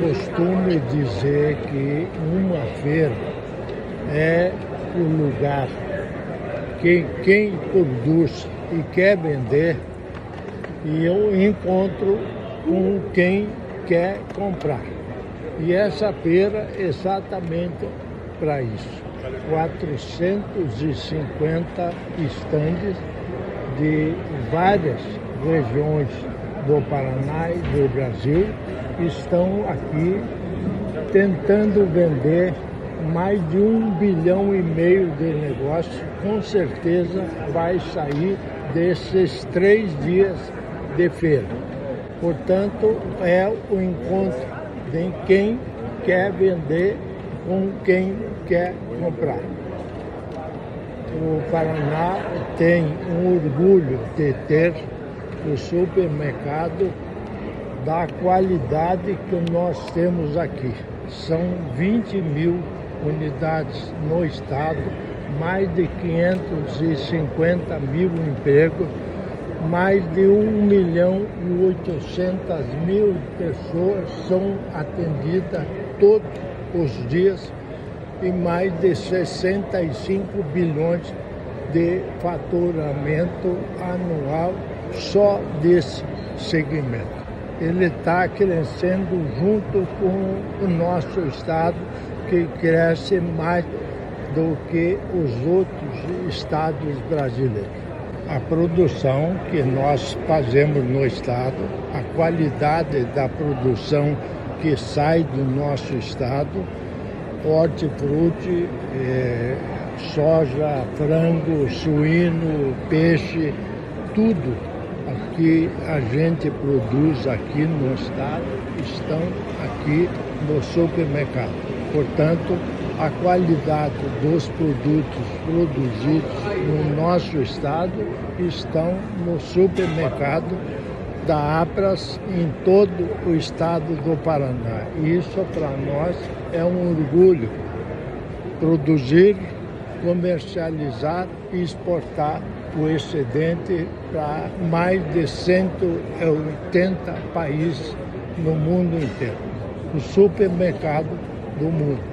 costumo dizer que uma feira é o lugar que quem produz e quer vender e eu encontro com quem quer comprar. E essa feira é exatamente para isso. 450 estandes de várias regiões do Paraná e do Brasil estão aqui tentando vender mais de 1,5 bilhão de negócios. Com certeza vai sair desses 3 dias de feira. Portanto, é o encontro de quem quer vender com quem quer comprar. O Paraná tem um orgulho de ter o supermercado da qualidade que nós temos aqui. São 20 mil unidades no estado, mais de 550 mil empregos, mais de 1.800.000 pessoas são atendidas todos os dias e mais de 65 bilhões de faturamento anual só desse segmento. Ele está crescendo junto com o nosso estado, que cresce mais do que os outros estados brasileiros. A produção que nós fazemos no estado, a qualidade da produção que sai do nosso estado, hortifruti, soja, frango, suíno, peixe, tudo que a gente produz aqui no estado estão aqui no supermercado. Portanto, a qualidade dos produtos produzidos no nosso estado estão no supermercado da Apras em todo o estado do Paraná. Isso para nós é um orgulho, produzir, comercializar e exportar o excedente para mais de 180 países no mundo inteiro. O supermercado do mundo.